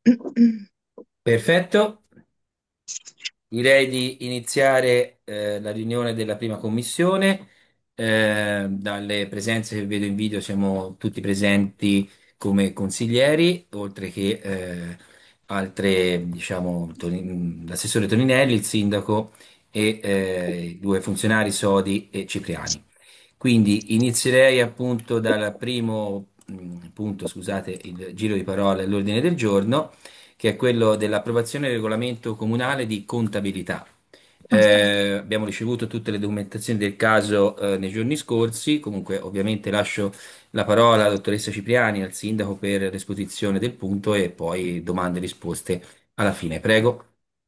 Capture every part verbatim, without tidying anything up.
Perfetto, direi di iniziare eh, la riunione della prima commissione. Eh, dalle presenze che vedo in video siamo tutti presenti come consiglieri, oltre che eh, altre, diciamo, Toni- l'assessore Toninelli, il sindaco e eh, i due funzionari Sodi e Cipriani. Quindi inizierei appunto dal primo mh, punto, scusate, il giro di parole all'ordine del giorno, che è quello dell'approvazione del regolamento comunale di contabilità. Eh, abbiamo ricevuto tutte le documentazioni del caso eh, nei giorni scorsi, comunque ovviamente lascio la parola alla dottoressa Cipriani, al sindaco per l'esposizione del punto e poi domande e risposte alla fine. Prego.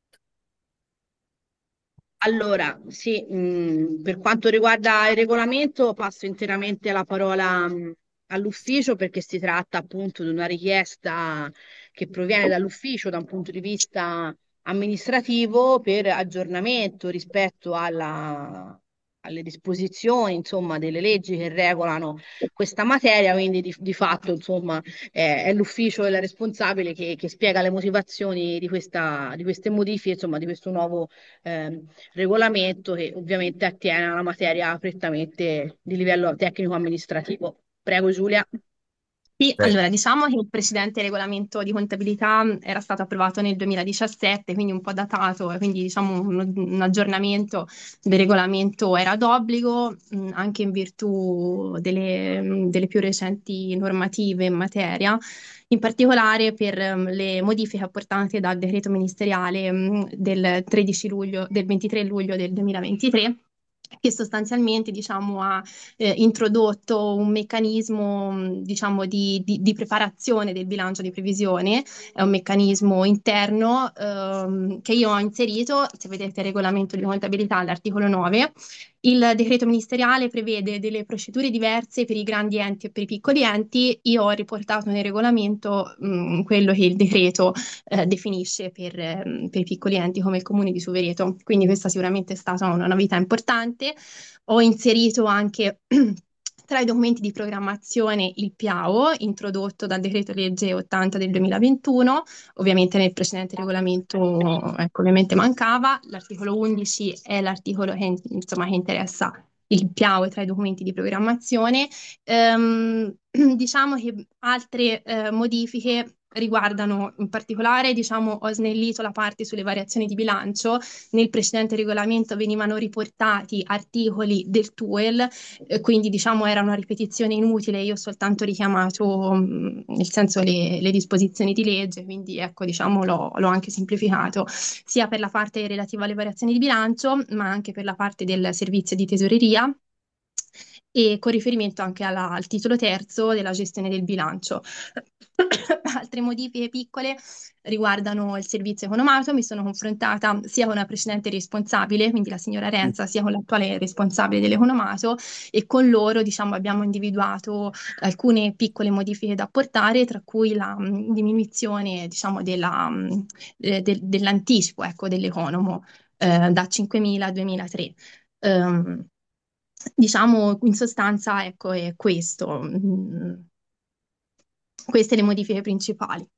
Allora, sì, mh, per quanto riguarda il regolamento, passo interamente la parola, mh, all'ufficio perché si tratta appunto di una richiesta che proviene dall'ufficio da un punto di vista amministrativo per aggiornamento rispetto alla- alle disposizioni, insomma, delle leggi che regolano questa materia, quindi di, di fatto, insomma, eh, è l'ufficio e la responsabile che, che spiega le motivazioni di questa, di queste modifiche, insomma, di questo nuovo ehm, regolamento che ovviamente attiene a una materia prettamente di livello tecnico-amministrativo. Prego, Giulia. Sì, Prego. allora diciamo che il precedente regolamento di contabilità mh, era stato approvato nel duemiladiciassette, quindi un po' datato, e quindi diciamo un, un aggiornamento del regolamento era d'obbligo, mh, anche in virtù delle, mh, delle più recenti normative in materia, in particolare per mh, le modifiche apportate dal decreto ministeriale mh, del tredici luglio, del ventitré luglio del duemilaventitré, che sostanzialmente diciamo, ha eh, introdotto un meccanismo, mh, diciamo, di, di- di preparazione del bilancio di previsione, è un meccanismo interno ehm, che io ho inserito, se vedete il regolamento di contabilità, all'articolo nove. Il decreto ministeriale prevede delle procedure diverse per i grandi enti e per i piccoli enti. Io ho riportato nel regolamento mh, quello che il decreto eh, definisce per, ehm, per i piccoli enti come il comune di Suvereto. Quindi questa sicuramente è stata una novità importante. Ho inserito anche tra i documenti di programmazione il P A O, introdotto dal decreto legge ottanta del duemilaventuno, ovviamente nel precedente regolamento, ecco, ovviamente mancava. L'articolo undici è l'articolo che, insomma, che interessa il P A O tra i documenti di programmazione. Ehm, diciamo che altre eh, modifiche riguardano in particolare, diciamo, ho snellito la parte sulle variazioni di bilancio. Nel precedente regolamento venivano riportati articoli del T U E L, eh, quindi diciamo era una ripetizione inutile, io ho soltanto richiamato mh, nel senso le, le disposizioni di legge, quindi ecco diciamo l'ho l'ho anche semplificato sia per la parte relativa alle variazioni di bilancio, ma anche per la parte del servizio di tesoreria e con riferimento anche alla- al titolo terzo della gestione del bilancio. Altre modifiche piccole riguardano il servizio economato. Mi sono confrontata sia con la precedente responsabile, quindi la signora Renza, sia con l'attuale responsabile dell'economato, e con loro, diciamo, abbiamo individuato alcune piccole modifiche da apportare, tra cui la mh, diminuzione, diciamo, della, mh, eh, del- dell'anticipo, ecco, dell'economo eh, da cinquemila a duemilatré. Ehm, diciamo, in sostanza, ecco, è questo. Mm, queste le modifiche principali.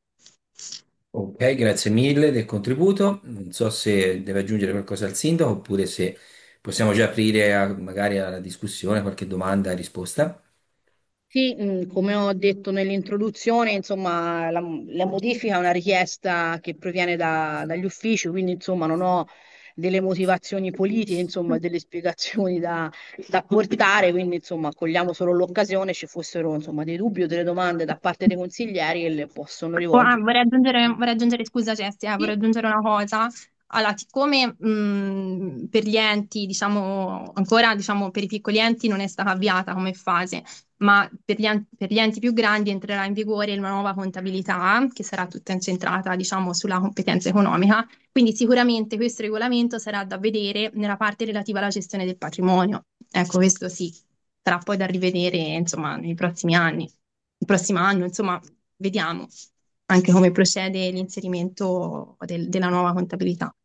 Ok, grazie mille del contributo. Non so se deve aggiungere qualcosa al sindaco oppure se possiamo già aprire a- magari alla discussione, qualche domanda e risposta. Sì, mh, come ho detto nell'introduzione, insomma, la, la modifica è una richiesta che proviene da- dagli uffici, quindi insomma non ho delle motivazioni politiche, insomma, delle spiegazioni da, da portare, quindi insomma cogliamo solo l'occasione, ci fossero insomma dei dubbi o delle domande da parte dei consiglieri e le possono Oh, ah, rivolgere. vorrei aggiungere, vorrei aggiungere, scusa Jessia, vorrei Sì, aggiungere una cosa. Allora, siccome mh, per gli enti, diciamo, ancora diciamo, per i piccoli enti non è stata avviata come fase, ma per gli, en- per gli enti più grandi entrerà in vigore una nuova contabilità che sarà tutta incentrata, diciamo, sulla competenza economica. Quindi sicuramente questo regolamento sarà da vedere nella parte relativa alla gestione del patrimonio. Ecco, questo sì, sarà poi da rivedere, insomma, nei prossimi anni. Il prossimo anno, insomma, vediamo anche come procede l'inserimento del- della nuova contabilità.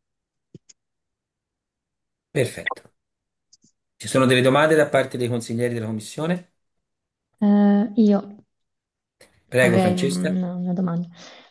Perfetto. Ci sono delle domande da parte dei consiglieri della Commissione? Eh, io Prego, avrei Francesca. una, una domanda.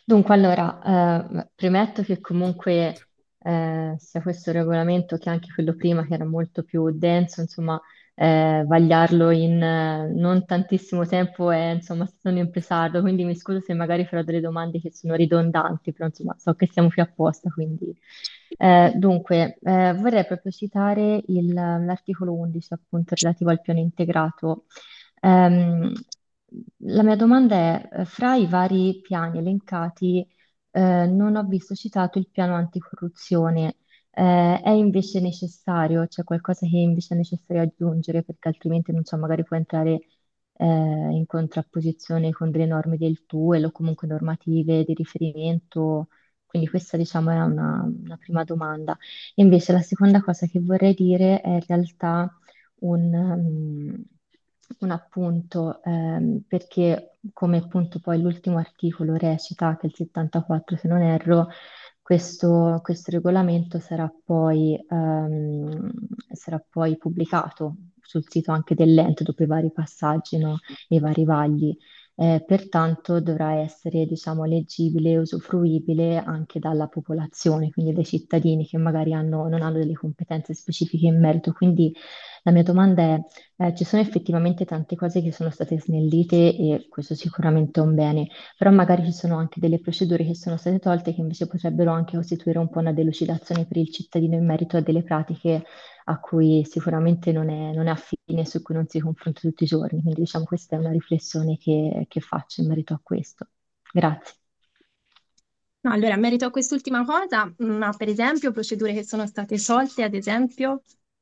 Dunque, allora, eh, premetto che comunque eh, sia questo regolamento che anche quello prima, che era molto più denso, insomma, eh, vagliarlo in eh, non tantissimo tempo è, insomma, stato un impresario, quindi mi scuso se magari farò delle domande che sono ridondanti, però insomma, so che siamo qui apposta, quindi... Eh, dunque, eh, vorrei proprio citare il- l'articolo undici, appunto, relativo al piano integrato. Ehm, la mia domanda è, eh, fra i vari piani elencati, eh, non ho visto citato il piano anticorruzione. Eh, è invece necessario, c'è qualcosa che invece è necessario aggiungere, perché altrimenti, non so, magari può entrare, eh, in contrapposizione con delle norme del T U E L o comunque normative di riferimento. Quindi questa, diciamo, è una, una prima domanda. Invece la seconda cosa che vorrei dire è in realtà un, um, un appunto, ehm, perché come appunto poi l'ultimo articolo recita, che è il settantaquattro se non erro, questo, questo regolamento sarà poi, ehm, sarà poi pubblicato sul sito anche dell'ente dopo i vari passaggi, no, e i vari vagli. Eh, pertanto dovrà essere, diciamo, leggibile e usufruibile anche dalla popolazione, quindi dai cittadini che magari hanno- non hanno delle competenze specifiche in merito. Quindi la mia domanda è, eh, ci sono effettivamente tante cose che sono state snellite e questo sicuramente è un bene, però magari ci sono anche delle procedure che sono state tolte che invece potrebbero anche costituire un po' una delucidazione per il cittadino in merito a delle pratiche a cui sicuramente non è, non è affine, su cui non si confronta tutti i giorni. Quindi diciamo questa è una riflessione che, che faccio in merito a questo. Grazie. No, allora, in merito a quest'ultima cosa, ma per esempio procedure che sono state solte, ad esempio,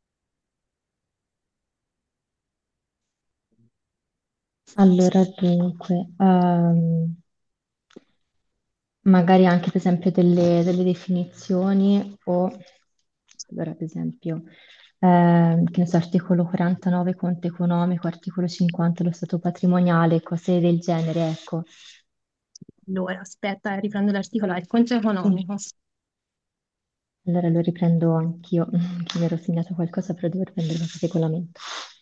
Allora, dunque, ehm, magari anche per esempio delle, delle definizioni o, allora, per esempio, ehm, che ne so, articolo quarantanove conto economico, articolo cinquanta lo stato patrimoniale, cose del genere, ecco. allora, aspetta, riprendo l'articolo, il conto Sì. economico. Allora lo riprendo anch'io, che mi ero segnato qualcosa, però devo riprendere questo regolamento.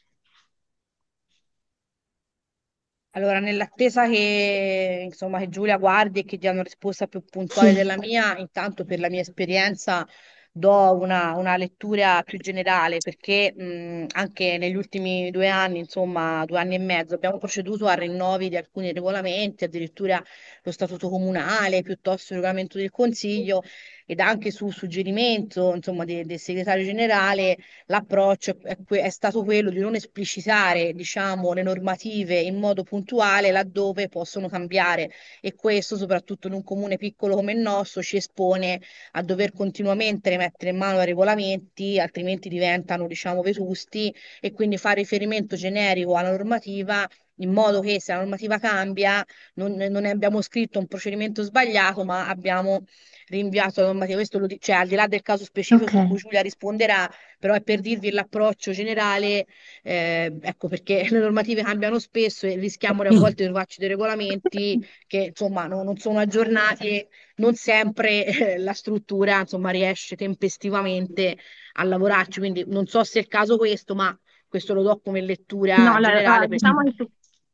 Allora, nell'attesa che, insomma, che Giulia guardi e che dia una risposta più puntuale Sì, della mia, intanto per la mia esperienza do una, una lettura più generale, perché mh, anche negli ultimi due anni, insomma, due anni e mezzo, abbiamo proceduto a rinnovi di alcuni regolamenti, addirittura lo statuto comunale, piuttosto il regolamento del Consiglio, ed anche su suggerimento, insomma, de- del segretario generale l'approccio è, que- è stato quello di non esplicitare, diciamo, le normative in modo puntuale laddove possono cambiare, e questo, soprattutto in un comune piccolo come il nostro, ci espone a dover continuamente rimettere in mano ai regolamenti, altrimenti diventano, diciamo, vetusti, e quindi fare riferimento generico alla normativa. In modo che se la normativa cambia, non, non ne abbiamo scritto un procedimento sbagliato, ma abbiamo rinviato la normativa. Questo lo, di- cioè, al di là del caso specifico ok. su cui Giulia risponderà, però è per dirvi l'approccio generale, eh, ecco, perché le normative cambiano spesso e rischiamo a volte di trovarci dei regolamenti che insomma no- non sono aggiornati, e non sempre eh, la struttura insomma riesce tempestivamente a lavorarci, quindi non so se è il caso questo, ma questo lo do come No, lettura allora, generale allora, perché diciamo che su,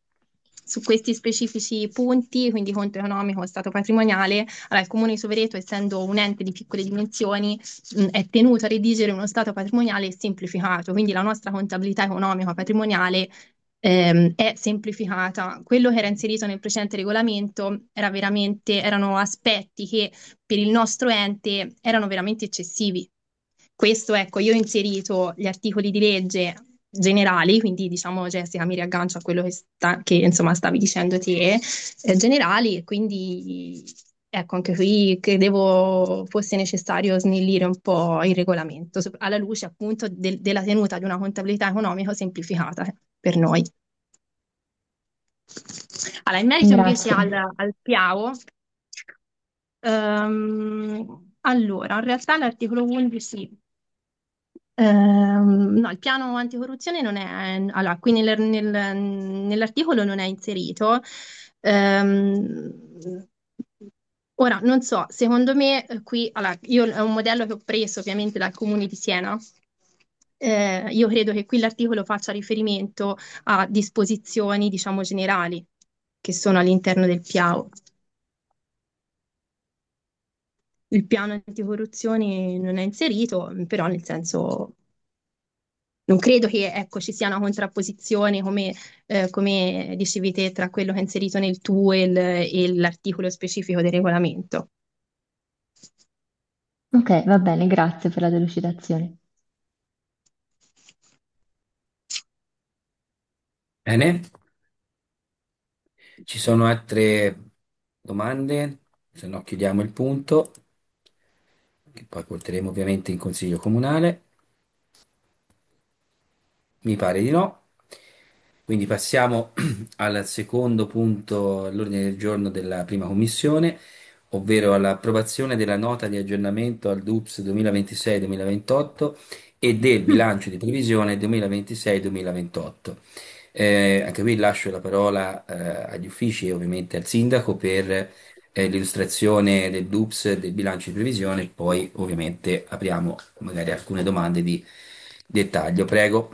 su questi specifici punti, quindi conto economico, stato patrimoniale, allora, il Comune di Sovereto, essendo un ente di piccole dimensioni, mh, è tenuto a redigere uno stato patrimoniale semplificato, quindi la nostra contabilità economica patrimoniale ehm, è semplificata. Quello che era inserito nel precedente regolamento era veramente, erano aspetti che per il nostro ente erano veramente eccessivi. Questo, ecco, io ho inserito gli articoli di legge generali, quindi diciamo Jessica mi riaggancio a quello che, sta- che, insomma stavi dicendo te, eh, generali, e quindi ecco anche qui credevo fosse necessario snellire un po' il regolamento, sop- alla luce appunto del- della tenuta di una contabilità economica semplificata eh, per noi. Allora, in merito invece Grazie. al, al PIAO, ehm, allora, in realtà l'articolo undici. Ehm, no, il piano anticorruzione non è, allora, qui nel- nel- nell'articolo non è inserito. Ehm, ora, non so, secondo me eh, qui, allora, io è un modello che ho preso ovviamente dal Comune di Siena. Eh, io credo che qui l'articolo faccia riferimento a disposizioni, diciamo, generali che sono all'interno del PIAO. il piano anticorruzione non è inserito, però nel senso non credo che ecco, ci sia una contrapposizione, come, eh, come dicevi te, tra quello che è inserito nel tuo e il- e l'articolo specifico del regolamento. Ok, va bene, grazie per la delucidazione. Bene, ci sono altre domande? Se no chiudiamo il punto, che poi porteremo ovviamente in consiglio comunale. Mi pare di no. Quindi passiamo al secondo punto all'ordine del giorno della prima commissione, ovvero all'approvazione della nota di aggiornamento al D U P S duemilaventisei-duemilaventotto e del bilancio di previsione duemilaventisei-duemilaventotto. Eh, anche qui lascio la parola eh, agli uffici e ovviamente al sindaco per eh, l'illustrazione del D U P S, del bilancio di previsione, poi ovviamente apriamo magari alcune domande di dettaglio. Prego.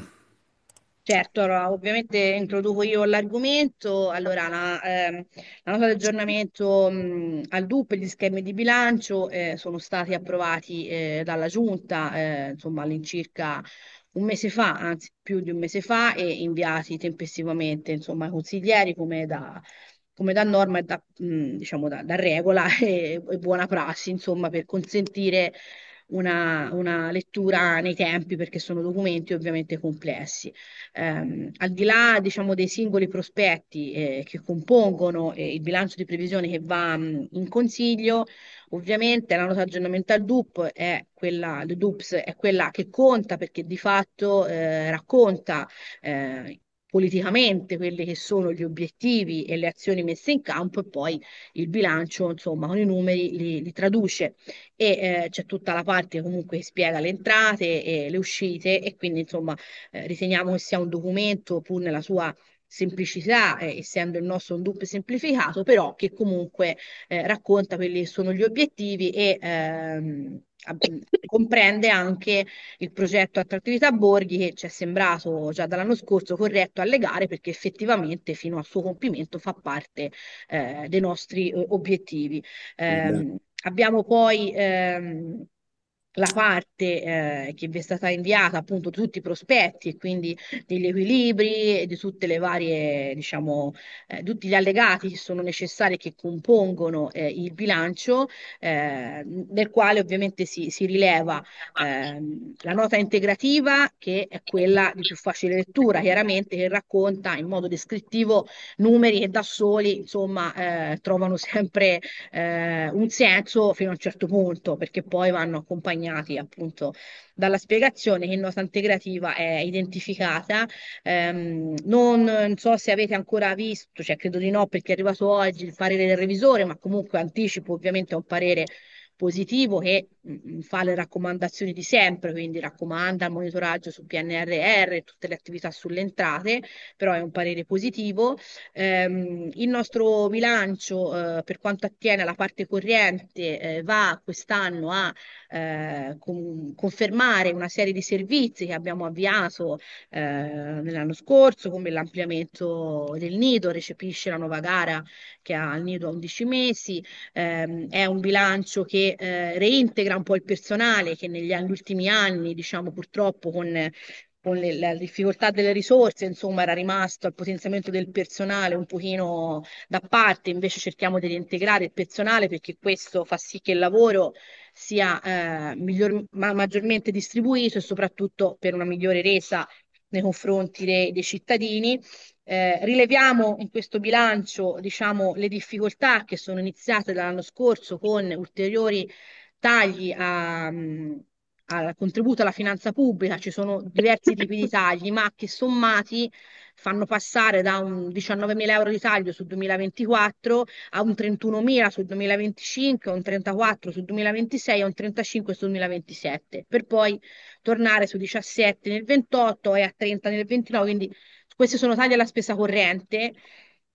Certo, allora, ovviamente introduco io l'argomento. Allora, la, ehm, la nota di aggiornamento mh, al D U P e gli schemi di bilancio eh, sono stati approvati eh, dalla Giunta, eh, insomma, all'incirca un mese fa, anzi più di un mese fa, e inviati tempestivamente, insomma, ai consiglieri come da, come da norma e da, mh, diciamo, da, da regola e, e buona prassi, insomma, per consentire una, una lettura nei tempi, perché sono documenti ovviamente complessi. Ehm, al di là, diciamo, dei singoli prospetti eh, che compongono eh, il bilancio di previsione che va mh, in consiglio, ovviamente la nota aggiornamento al D U P è quella, il D U P S è quella che conta, perché di fatto eh, racconta eh, politicamente quelli che sono gli obiettivi e le azioni messe in campo, e poi il bilancio, insomma, con i numeri li, li traduce. E eh, c'è tutta la parte comunque che spiega le entrate e le uscite, e quindi insomma eh, riteniamo che sia un documento, pur nella sua semplicità, eh, essendo il nostro un D U P semplificato, però che comunque eh, racconta quelli che sono gli obiettivi e ehm, ab- comprende anche il progetto Attrattività Borghi, che ci è sembrato già dall'anno scorso corretto allegare, perché effettivamente fino al suo compimento fa parte eh, dei nostri eh, obiettivi. Ehm, abbiamo poi ehm, la parte eh, che vi è stata inviata, appunto tutti i prospetti e quindi degli equilibri e di tutte le varie, diciamo, eh, tutti gli allegati che sono necessari e che compongono eh, il bilancio, eh, nel quale ovviamente si, si rileva ehm, la nota integrativa, che è quella di più facile lettura, chiaramente, che racconta in modo descrittivo numeri che da soli, insomma, eh, trovano sempre eh, un senso fino a un certo punto, perché poi vanno accompagnati appunto dalla spiegazione che in nota integrativa è identificata. Ehm, non, non so se avete ancora visto, cioè credo di no perché è arrivato oggi il parere del revisore, ma comunque anticipo ovviamente è un parere positivo che mh, fa le raccomandazioni di sempre, quindi raccomanda il monitoraggio sul P N R R e tutte le attività sulle entrate, però è un parere positivo. Ehm, il nostro bilancio, eh, per quanto attiene alla parte corrente, eh, va quest'anno a eh, con- confermare una serie di servizi che abbiamo avviato eh, nell'anno scorso, come l'ampliamento del nido, recepisce la nuova gara che ha il nido a undici mesi. Ehm, è un bilancio che eh, reintegra un po' il personale che negli negli ultimi anni, diciamo purtroppo con con le- la difficoltà delle risorse, insomma, era rimasto al potenziamento del personale un pochino da parte. Invece cerchiamo di reintegrare il personale, perché questo fa sì che il lavoro sia eh, miglior- ma- maggiormente distribuito, e soprattutto per una migliore resa nei confronti dei, dei cittadini. Eh, rileviamo in questo bilancio, diciamo, le difficoltà che sono iniziate dall'anno scorso con ulteriori tagli a, mh, al contributo alla finanza pubblica. Ci sono diversi tipi di tagli, ma che sommati fanno passare da un diciannovemila euro di taglio sul duemilaventiquattro a un trentunomila sul duemilaventicinque, a un trentaquattro sul duemilaventisei, a un trentacinque sul duemilaventisette, per poi tornare su diciassette nel ventotto e a trenta nel ventinove. Quindi questi sono tagli alla spesa corrente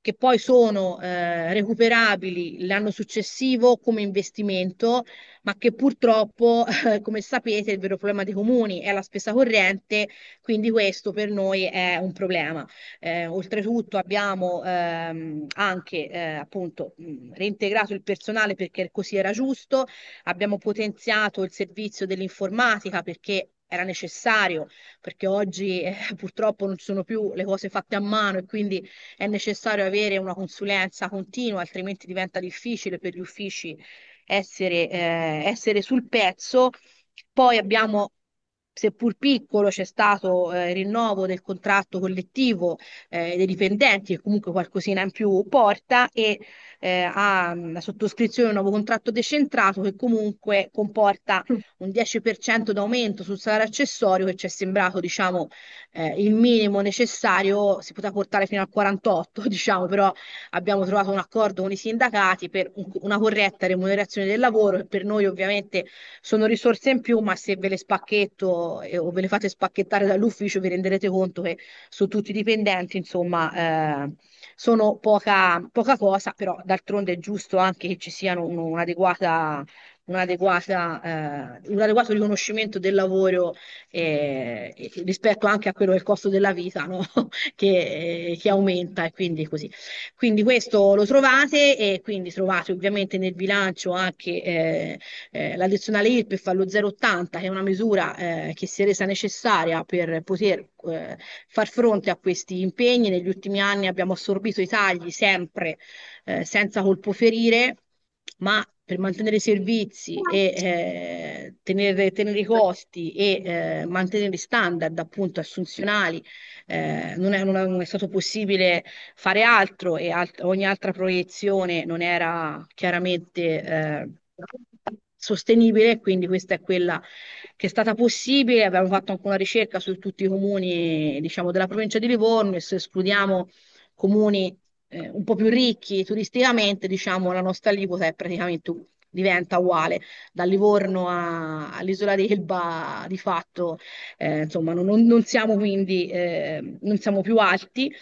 che poi sono eh, recuperabili l'anno successivo come investimento, ma che purtroppo, eh, come sapete, il vero problema dei comuni è la spesa corrente, quindi questo per noi è un problema. Eh, oltretutto abbiamo ehm, anche eh, appunto mh, reintegrato il personale perché così era giusto, abbiamo potenziato il servizio dell'informatica perché era necessario, perché oggi eh, purtroppo non ci sono più le cose fatte a mano e quindi è necessario avere una consulenza continua, altrimenti diventa difficile per gli uffici essere, eh, essere sul pezzo. Poi abbiamo, seppur piccolo, c'è stato eh, il rinnovo del contratto collettivo eh, dei dipendenti, che comunque qualcosina in più porta, e eh, ha la sottoscrizione di un nuovo contratto decentrato che comunque comporta un dieci per cento d'aumento sul salario accessorio, che ci è sembrato, diciamo, eh, il minimo necessario. Si poteva portare fino al quarantotto, diciamo, però abbiamo trovato un accordo con i sindacati per un- una corretta remunerazione del lavoro, che per noi ovviamente sono risorse in più, ma se ve le spacchetto eh, o ve le fate spacchettare dall'ufficio vi renderete conto che su tutti i dipendenti, insomma, eh, sono poca, poca cosa, però d'altronde è giusto anche che ci siano un- un'adeguata un'adeguata, eh, un adeguato riconoscimento del lavoro eh, e rispetto anche a quello del costo della vita, no? che, che aumenta e quindi così. Quindi questo lo trovate e quindi trovate ovviamente nel bilancio anche eh, eh, l'addizionale I R P E F allo zero virgola ottanta, che è una misura eh, che si è resa necessaria per poter eh, far fronte a questi impegni. Negli ultimi anni abbiamo assorbito i tagli sempre eh, senza colpo ferire, ma per mantenere i servizi e eh, tenere, tenere i costi e eh, mantenere i standard appunto assunzionali, eh, non è, non è- non è stato possibile fare altro e alt- ogni altra proiezione non era chiaramente eh, sostenibile, quindi questa è quella che è stata possibile. Abbiamo fatto anche una ricerca su tutti i comuni, diciamo, della provincia di Livorno, e se escludiamo comuni eh, un po' più ricchi turisticamente, diciamo, la nostra aliquota è praticamente u- diventa uguale, da Livorno a- all'isola d'Elba, di fatto, eh, insomma, non, non- non siamo quindi, eh, non siamo più alti.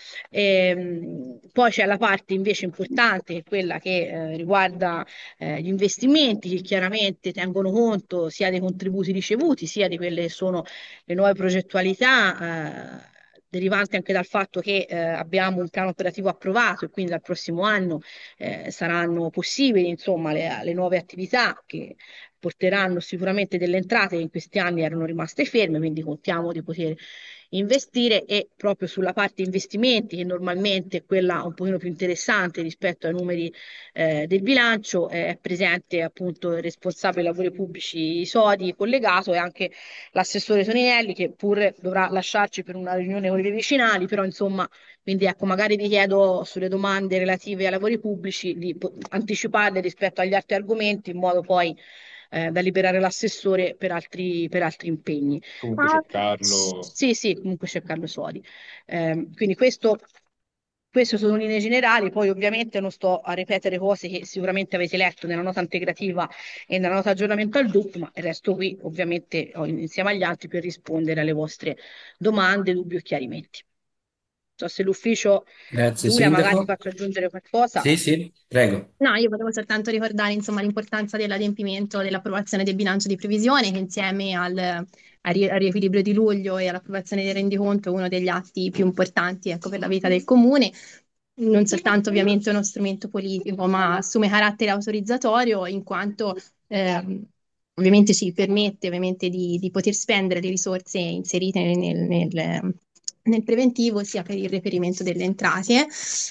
Ehm, poi c'è la parte invece importante, che è quella che eh, riguarda eh, gli investimenti, che chiaramente tengono conto sia dei contributi ricevuti, sia di quelle che sono le nuove progettualità, eh, derivanti anche dal fatto che eh, abbiamo un piano operativo approvato e quindi dal prossimo anno eh, saranno possibili, insomma, le, le nuove attività che porteranno sicuramente delle entrate che in questi anni erano rimaste ferme, quindi contiamo di poter investire. E proprio sulla parte investimenti, che normalmente è quella un pochino più interessante rispetto ai numeri eh, del bilancio, eh, è presente appunto il responsabile dei lavori pubblici Sodi collegato, e anche l'assessore Toninelli, che pure dovrà lasciarci per una riunione con i vicinali, però insomma, quindi ecco, magari vi chiedo sulle domande relative ai lavori pubblici di po- anticiparle rispetto agli altri argomenti, in modo poi eh, da liberare l'assessore per altri, per altri impegni. Comunque Ah, c'è Carlo. sì, sì, comunque c'è Carlo Sodi. Ehm, quindi questo, questo sono linee generali, poi ovviamente non sto a ripetere cose che sicuramente avete letto nella nota integrativa e nella nota aggiornamento al D U P, ma resto qui ovviamente oh, insieme agli altri per rispondere alle vostre domande, dubbi o chiarimenti. Non so se l'ufficio Grazie, Giulia magari Sindaco. faccio aggiungere qualcosa. Sì, sì, prego. No, io volevo soltanto ricordare, insomma, l'importanza dell'adempimento dell'approvazione del bilancio di previsione, che insieme al, al ri- al riequilibrio di luglio e all'approvazione del rendiconto è uno degli atti più importanti, ecco, per la vita del comune. Non soltanto ovviamente uno strumento politico, ma assume carattere autorizzatorio in quanto ehm, ovviamente ci permette ovviamente di, di poter spendere le risorse inserite nel, nel- nel preventivo, sia per il reperimento delle entrate.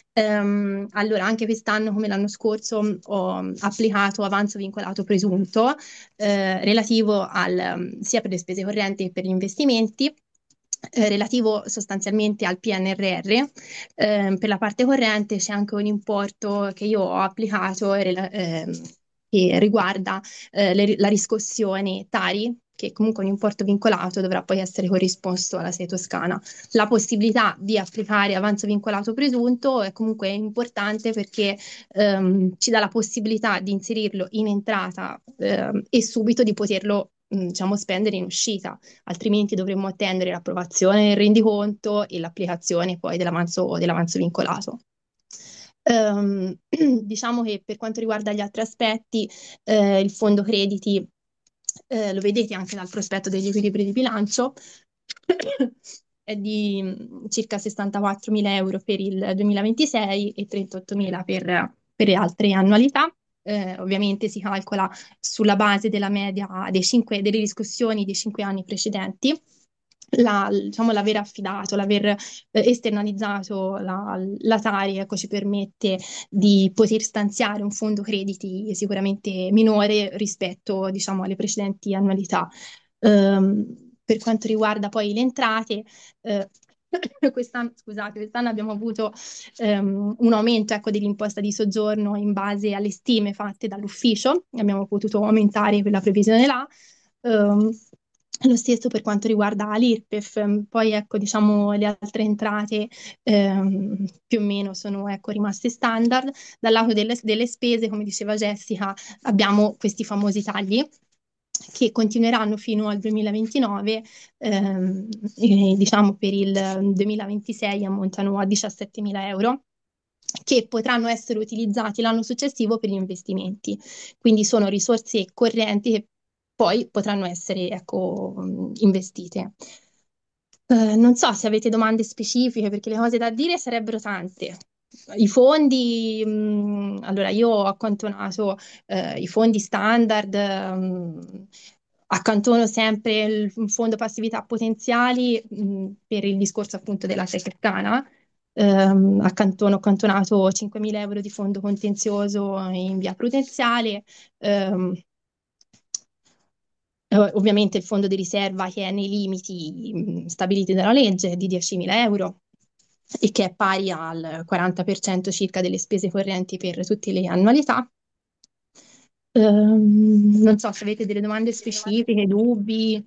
Ehm, allora, anche quest'anno, come l'anno scorso, ho applicato avanzo vincolato presunto eh, relativo al, sia per le spese correnti che per gli investimenti. eh, relativo sostanzialmente al P N R R. Eh, per la parte corrente c'è anche un importo che io ho applicato rela- ehm, che riguarda eh, le- la riscossione Tari, che comunque è un importo vincolato, dovrà poi essere corrisposto alla sede toscana. La possibilità di applicare avanzo vincolato presunto è comunque importante perché ehm, ci dà la possibilità di inserirlo in entrata ehm, e subito di poterlo mh, diciamo, spendere in uscita, altrimenti dovremmo attendere l'approvazione del rendiconto e l'applicazione poi dell'avanzo dell'avanzo vincolato. Ehm, diciamo che per quanto riguarda gli altri aspetti, eh, il fondo crediti, eh, lo vedete anche dal prospetto degli equilibri di bilancio, è di mm, circa sessantaquattromila euro per il duemilaventisei e trentottomila per, per le altre annualità. Eh, ovviamente si calcola sulla base della media dei cinque, delle riscossioni dei cinque anni precedenti. La, diciamo, l'aver affidato, l'aver eh, esternalizzato la, la Tari, ecco, ci permette di poter stanziare un fondo crediti sicuramente minore rispetto, diciamo, alle precedenti annualità. Ehm, per quanto riguarda poi le entrate, eh, quest'anno, scusate, quest'anno abbiamo avuto ehm, un aumento, ecco, dell'imposta di soggiorno in base alle stime fatte dall'ufficio, abbiamo potuto aumentare quella previsione là. Ehm, Lo stesso per quanto riguarda l'IRPEF, poi ecco, diciamo, le altre entrate ehm, più o meno sono ecco, rimaste standard. Dal lato delle, delle spese, come diceva Jessica, abbiamo questi famosi tagli che continueranno fino al duemilaventinove, ehm, e, diciamo per il duemilaventisei ammontano a diciassettemila euro, che potranno essere utilizzati l'anno successivo per gli investimenti. Quindi sono risorse correnti che poi potranno essere, ecco, investite. Eh, non so se avete domande specifiche, perché le cose da dire sarebbero tante. I fondi, mh, allora io ho accantonato eh, i fondi standard, mh, accantono sempre il fondo passività potenziali mh, per il discorso appunto della Secretana. Ehm, accantono, ho accantonato cinquemila euro di fondo contenzioso in via prudenziale. ehm, eh, Ovviamente il fondo di riserva che è nei limiti mh, stabiliti dalla legge è di diecimila euro e che è pari al quaranta per cento circa delle spese correnti per tutte le annualità. Ehm, non so se avete delle domande specifiche, dubbi.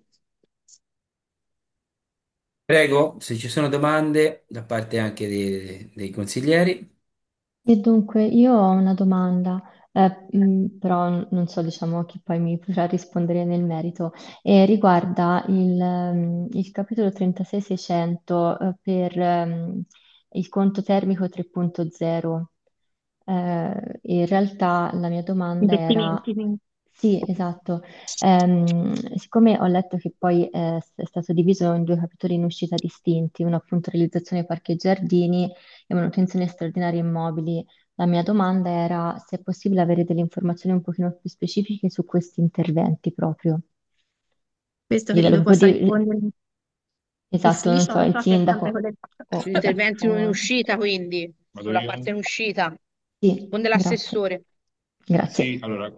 Prego, se ci sono domande da parte anche dei, dei consiglieri. E dunque, io ho una domanda, eh, mh, però n- non so, diciamo, chi poi mi potrà rispondere nel merito, e riguarda il, ehm, il capitolo trentaseisecento eh, per ehm, il conto termico tre punto zero. Eh, in realtà la mia domanda era, Investimenti, quindi. sì, esatto. Ehm, siccome ho letto che poi eh, è stato diviso in due capitoli in uscita distinti, uno appunto realizzazione parchi e giardini e manutenzione straordinaria immobili, la mia domanda era se è possibile avere delle informazioni un pochino più specifiche su questi interventi proprio, a Questo livello credo proprio possa di... rispondere Esatto, non l'ufficio, so, non il so se è sempre sindaco collegato. o... Sugli interventi in o- uscita, quindi, Vado sulla io? parte in uscita, Sì, con grazie. dell'assessore. Sì, Grazie. allora,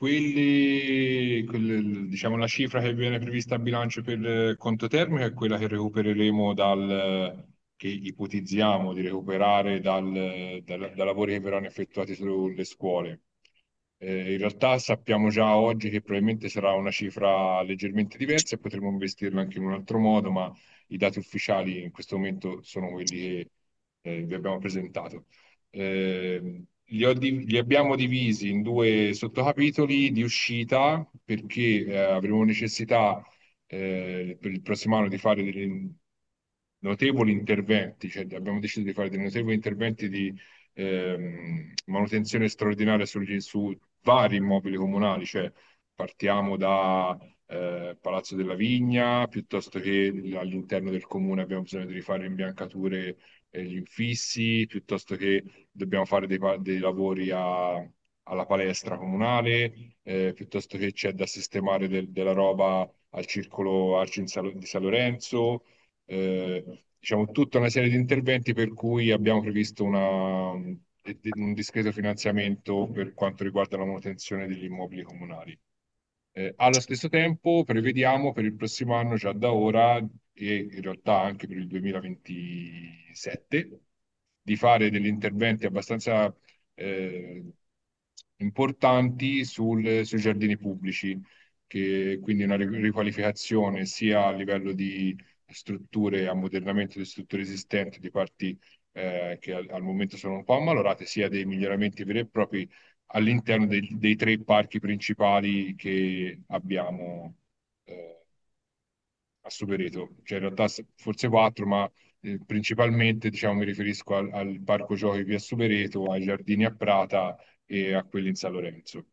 quelli, quelle- diciamo, la cifra che viene prevista a bilancio per il conto termico è quella che recupereremo dal, che ipotizziamo di recuperare dal, dal- da lavori che verranno effettuati sulle scuole. Eh, in realtà sappiamo già oggi che probabilmente sarà una cifra leggermente diversa e potremo investirla anche in un altro modo, ma i dati ufficiali in questo momento sono quelli che eh, vi abbiamo presentato. Eh, li, ho div- li abbiamo divisi in due sottocapitoli di uscita perché eh, avremo necessità eh, per il prossimo anno di fare delle notevoli interventi, cioè abbiamo deciso di fare dei notevoli interventi di ehm, manutenzione straordinaria sugli- su vari immobili comunali, cioè partiamo da eh, Palazzo della Vigna, piuttosto che all'interno del comune abbiamo bisogno di rifare imbiancature e gli infissi, piuttosto che dobbiamo fare dei, pa- dei lavori a- alla palestra comunale, eh, piuttosto che c'è da sistemare del- della roba al circolo Arci in Sal- di San Lorenzo, eh, diciamo tutta una serie di interventi per cui abbiamo previsto una- un discreto finanziamento per quanto riguarda la manutenzione degli immobili comunali. Eh, allo stesso tempo prevediamo per il prossimo anno, già da ora, e in realtà anche per il duemilaventisette, di fare degli interventi abbastanza eh, importanti sul- sui giardini pubblici, che quindi una ri- riqualificazione sia a livello di strutture, ammodernamento di strutture esistenti, di parti eh, che al, al momento sono un po' ammalorate, sia dei miglioramenti veri e propri all'interno dei, dei tre parchi principali che abbiamo eh, a Supereto, cioè in realtà s- forse quattro, ma Eh, principalmente, diciamo, mi riferisco al, al parco giochi via Supereto, ai giardini a Prata e a quelli in San Lorenzo.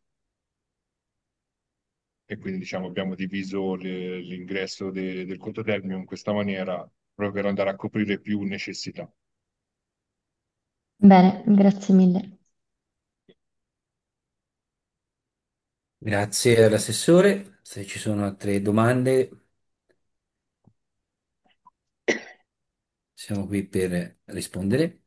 E quindi, diciamo, abbiamo diviso le- l'ingresso de- del conto termine in questa maniera proprio per andare a coprire più necessità. Bene, grazie mille. Grazie all'assessore. Se ci sono altre domande, siamo qui per rispondere.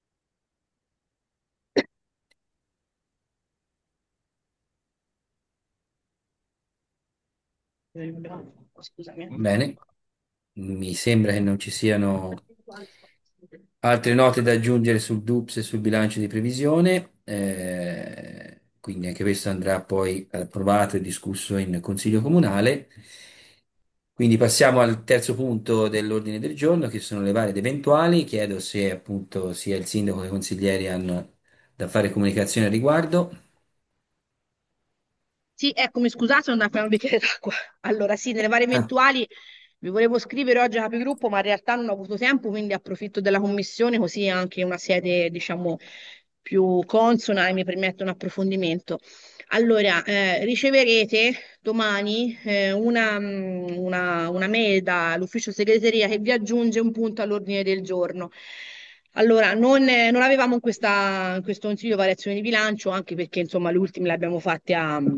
Scusami. Bene, mi sembra che non ci siano altre note da aggiungere sul D U P S e sul bilancio di previsione, eh, quindi anche questo andrà poi approvato e discusso in Consiglio Comunale. Quindi passiamo al terzo punto dell'ordine del giorno, che sono le varie ed eventuali. Chiedo se appunto sia il sindaco che i consiglieri hanno da fare comunicazione al riguardo. Sì, eccomi, scusate, non abbiamo un bicchiere d'acqua. Allora, sì, nelle varie Ah, eventuali vi volevo scrivere oggi a capigruppo, ma in realtà non ho avuto tempo, quindi approfitto della commissione, così è anche una sede, diciamo, più consona e mi permette un approfondimento. Allora, eh, riceverete domani eh, una, mm, una, una mail dall'ufficio segreteria che vi aggiunge un punto all'ordine del giorno. Allora, non, eh, non avevamo in, questa- in questo consiglio variazioni di bilancio, anche perché insomma le ultime le abbiamo fatte a, a-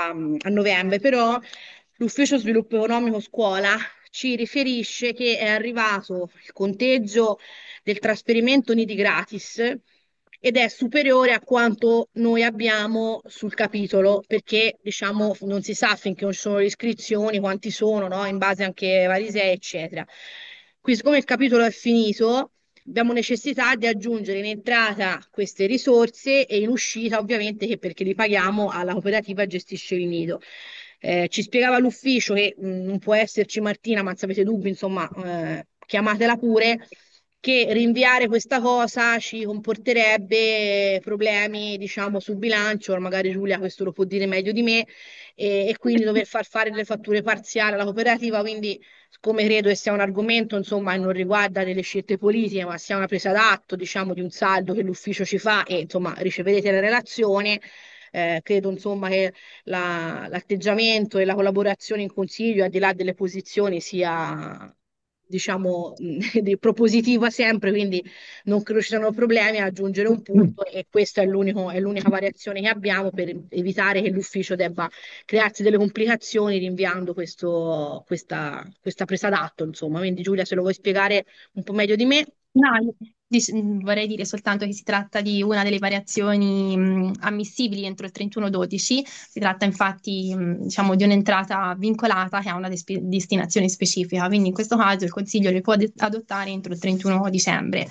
a novembre, però l'ufficio sviluppo economico scuola ci riferisce che è arrivato il conteggio del trasferimento nidi gratis ed è superiore a quanto noi abbiamo sul capitolo, perché diciamo non si sa finché non ci sono le iscrizioni, quanti sono, no? In base anche ai vari sei, eccetera. Qui, siccome il capitolo è finito, abbiamo necessità di aggiungere in entrata queste risorse e in uscita, ovviamente, che perché li paghiamo alla cooperativa che gestisce il nido. Eh, ci spiegava l'ufficio che mh, non può esserci Martina, ma se avete dubbi, insomma, eh, chiamatela pure, che rinviare questa cosa ci comporterebbe problemi, diciamo, sul bilancio, magari Giulia questo lo può dire meglio di me, e, e quindi dover far fare delle fatture parziali alla cooperativa, quindi siccome credo che sia un argomento, insomma, che non riguarda delle scelte politiche, ma sia una presa d'atto, diciamo, di un saldo che l'ufficio ci fa e, insomma, riceverete la relazione. Eh, credo insomma che la- l'atteggiamento e la collaborazione in consiglio, al di là delle posizioni, sia diciamo di propositiva sempre, quindi non credo ci siano problemi a aggiungere un punto e questa è l'unico- è l'unica variazione che abbiamo per evitare che l'ufficio debba crearsi delle complicazioni rinviando questo- questa, questa presa d'atto, insomma. Quindi Giulia, se lo vuoi spiegare un po' meglio di me. No, dis- vorrei dire soltanto che si tratta di una delle variazioni mh, ammissibili entro il trentuno dodici. Si tratta infatti, mh, diciamo, di un'entrata vincolata che ha una despi- destinazione specifica, quindi in questo caso il Consiglio le può ad- adottare entro il trentuno dicembre.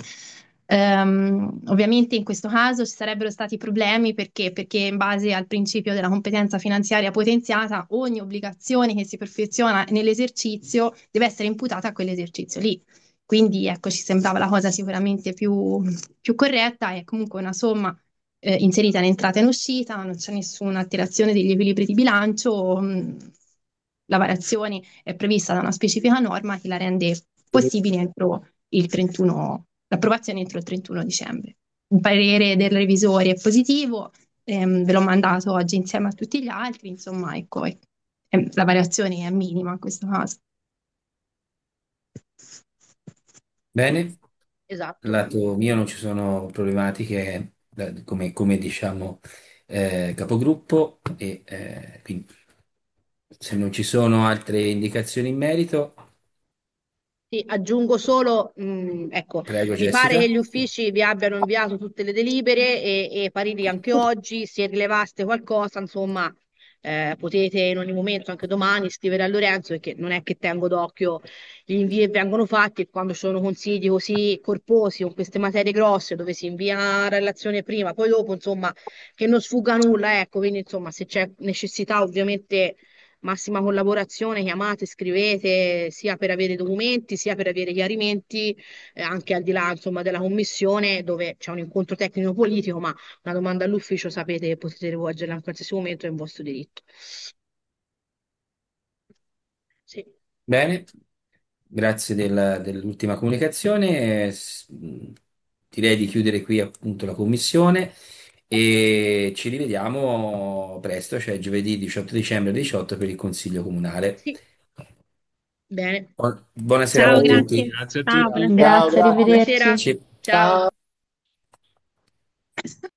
Ehm, ovviamente in questo caso ci sarebbero stati problemi perché, perché in base al principio della competenza finanziaria potenziata, ogni obbligazione che si perfeziona nell'esercizio deve essere imputata a quell'esercizio lì. Quindi ecco, ci sembrava la cosa sicuramente più, più corretta, è comunque una somma eh, inserita in entrata e in uscita, non c'è nessuna alterazione degli equilibri di bilancio, mh, la variazione è prevista da una specifica norma che la rende possibile entro il trentuno, l'approvazione entro il trentuno dicembre. Il parere del revisore è positivo, ehm, ve l'ho mandato oggi insieme a tutti gli altri, insomma, ecco, è- è- la variazione è minima in questo caso. bene, Esatto. lato mio non ci sono problematiche eh, come, come diciamo eh, capogruppo e eh, quindi se non ci sono altre indicazioni in merito, Sì, aggiungo solo, mh, ecco, prego mi pare che Jessica. gli uffici vi abbiano inviato tutte le delibere e, e pareri anche oggi, se rilevaste qualcosa, insomma, eh, potete in ogni momento, anche domani, scrivere a Lorenzo, perché non è che tengo d'occhio gli invii che vengono fatti e quando ci sono consigli così corposi con queste materie grosse dove si invia la relazione prima, poi dopo, insomma, che non sfugga nulla, ecco, quindi insomma, se c'è necessità ovviamente massima collaborazione, chiamate, scrivete sia per avere documenti sia per avere chiarimenti, eh, anche al di là, insomma, della commissione dove c'è un incontro tecnico-politico, ma una domanda all'ufficio sapete che potete rivolgerla in qualsiasi momento, è un vostro diritto. Sì. Bene, grazie della- dell'ultima comunicazione. S- Direi di chiudere qui appunto la commissione e ci rivediamo presto, cioè giovedì diciotto dicembre alle diciotto per il Consiglio Comunale. Sì, bene. Bu- Buona serata Ciao, a tutti. grazie. Grazie a Ciao, tutti. buonasera. Grazie, Buonasera. arrivederci. Ci- Ciao.